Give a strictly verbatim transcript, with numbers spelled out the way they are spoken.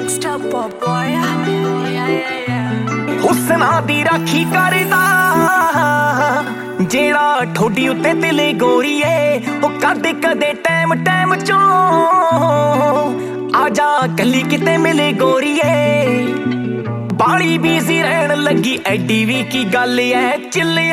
gangsta boy ਹੁਸਨਾ ਦੀ ਰਾਖੀ ਕਰਦਾ ਜਿਹੜਾ ਠੋਡੀ ਉੱਤੇ ਤਿਲੇ ਗੋਰੀਏ ਉਹ ਕਦੇ ਕਦੇ ਟਾਈਮ ਟਾਈਮ ਚੋਂ ਆ ਜਾ ਕੱਲੀ ਕਿਤੇ ਮਿਲੇ ਗੋਰੀਏ ਬਾਲੀ ਬੀਜ਼ੀ ਰਹਿਣ ਲੱਗੀ ਐਡੀ ਵੀ ਕੀ ਗੱਲ ਐ ਚਿੱਲੇ